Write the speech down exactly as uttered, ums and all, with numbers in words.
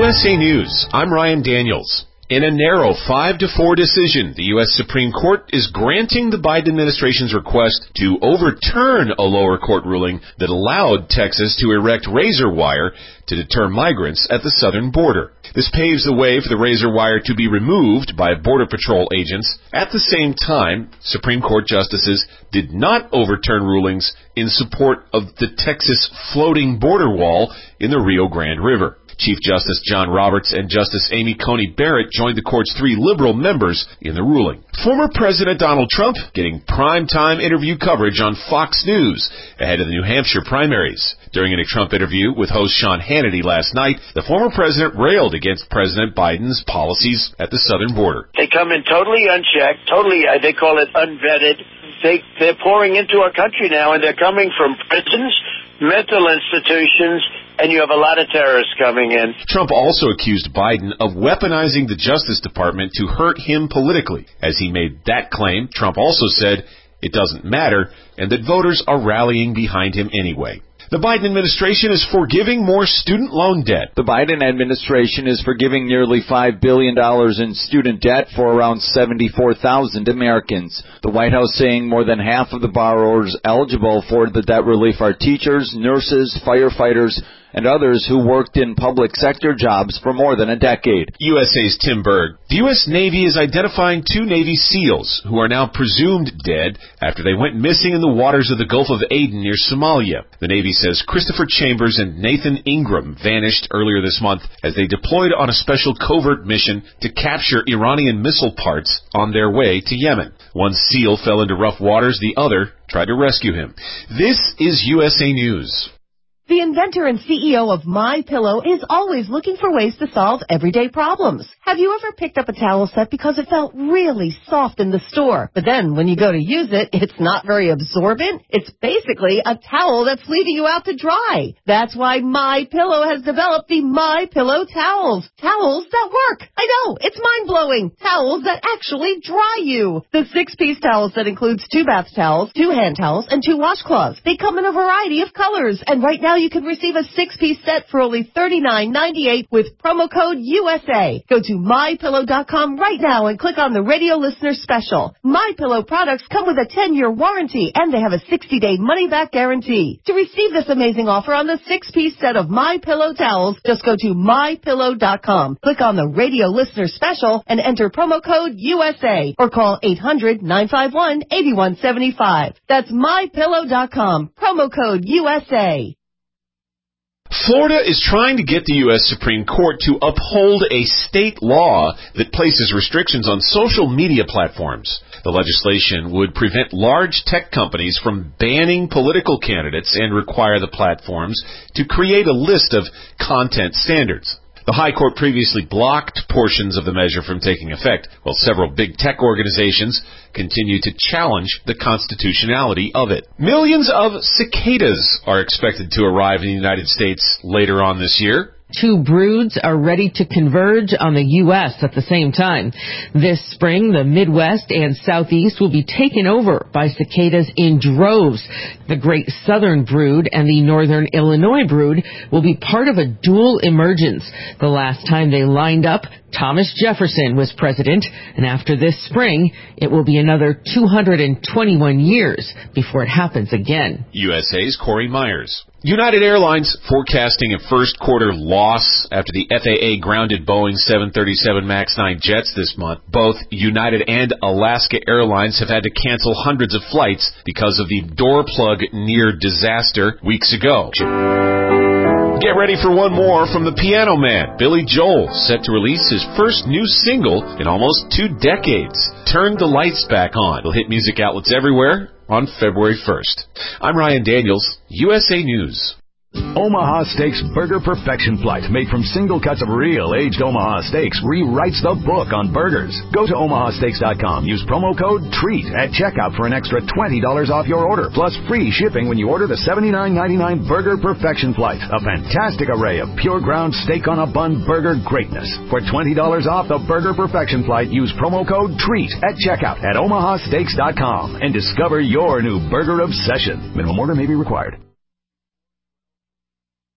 U S A News, I'm Ryan Daniels. In a narrow five to four decision, the U S Supreme Court is granting the Biden administration's request to overturn a lower court ruling that allowed Texas to erect razor wire to deter migrants at the southern border. This paves the way for the razor wire to be removed by Border Patrol agents. At the same time, Supreme Court justices did not overturn rulings in support of the Texas floating border wall in the Rio Grande River. Chief Justice John Roberts and Justice Amy Coney Barrett joined the court's three liberal members in the ruling. Former President Donald Trump getting prime-time interview coverage on Fox News ahead of the New Hampshire primaries. During a Trump interview with host Sean Hannity last night, the former president railed against President Biden's policies at the southern border. They come in totally unchecked, totally, uh, they call it unvetted. They, they're pouring into our country now, and they're coming from prisons, mental institutions, and you have a lot of terrorists coming in. Trump also accused Biden of weaponizing the Justice Department to hurt him politically. As he made that claim, Trump also said it doesn't matter and that voters are rallying behind him anyway. The Biden administration is forgiving more student loan debt. The Biden administration is forgiving nearly five billion dollars in student debt for around seventy-four thousand Americans. The White House saying more than half of the borrowers eligible for the debt relief are teachers, nurses, firefighters, and others who worked in public sector jobs for more than a decade. U S A's Tim Berg. The U S Navy is identifying two Navy SEALs who are now presumed dead after they went missing in the waters of the Gulf of Aden near Somalia. The Navy says Christopher Chambers and Nathan Ingram vanished earlier this month as they deployed on a special covert mission to capture Iranian missile parts on their way to Yemen. One SEAL fell into rough waters, the other tried to rescue him. This is U S A News. The inventor and C E O of MyPillow is always looking for ways to solve everyday problems. Have you ever picked up a towel set because it felt really soft in the store, but then when you go to use it, it's not very absorbent? It's basically a towel that's leaving you out to dry. That's why MyPillow has developed the MyPillow towels. Towels that work. I know, it's mind-blowing. Towels that actually dry you. The six-piece towel set includes two bath towels, two hand towels, and two washcloths. They come in a variety of colors, and right now you can receive a six-piece set for only thirty-nine ninety-eight with promo code U S A. Go to my pillow dot com right now and click on the radio listener special. MyPillow products come with a ten-year warranty, and they have a sixty-day money-back guarantee. To receive this amazing offer on the six-piece set of MyPillow towels, just go to my pillow dot com, click on the radio listener special, and enter promo code U S A, or call eight hundred nine five one eight one seven five. That's my pillow dot com, promo code U S A. Florida is trying to get the U S Supreme Court to uphold a state law that places restrictions on social media platforms. The legislation would prevent large tech companies from banning political candidates and require the platforms to create a list of content standards. The High Court previously blocked portions of the measure from taking effect, while several big tech organizations continue to challenge the constitutionality of it. Millions of cicadas are expected to arrive in the United States later on this year. Two broods are ready to converge on the U S at the same time. This spring, the Midwest and Southeast will be taken over by cicadas in droves. The Great Southern Brood and the Northern Illinois Brood will be part of a dual emergence. The last time they lined up, Thomas Jefferson was president, and after this spring, it will be another two hundred twenty-one years before it happens again. U S A's Corey Myers. United Airlines forecasting a first quarter loss after the F A A grounded Boeing seven thirty-seven max nine jets this month. Both United and Alaska Airlines have had to cancel hundreds of flights because of the door plug near disaster weeks ago. Get ready for one more from the Piano Man. Billy Joel, set to release his first new single in almost two decades. Turn the Lights Back On. It'll hit music outlets everywhere on February first. I'm Ryan Daniels, U S A News. Omaha Steaks Burger Perfection Flight, made from single cuts of real aged Omaha steaks, rewrites the book on burgers. Go to omaha steaks dot com. Use promo code TREAT at checkout for an extra twenty dollars off your order, plus free shipping when you order the seventy-nine ninety-nine Burger Perfection Flight. A fantastic array of pure ground steak on a bun burger greatness. For twenty dollars off the Burger Perfection Flight, use promo code TREAT at checkout at omaha steaks dot com and discover your new burger obsession. Minimum order may be required.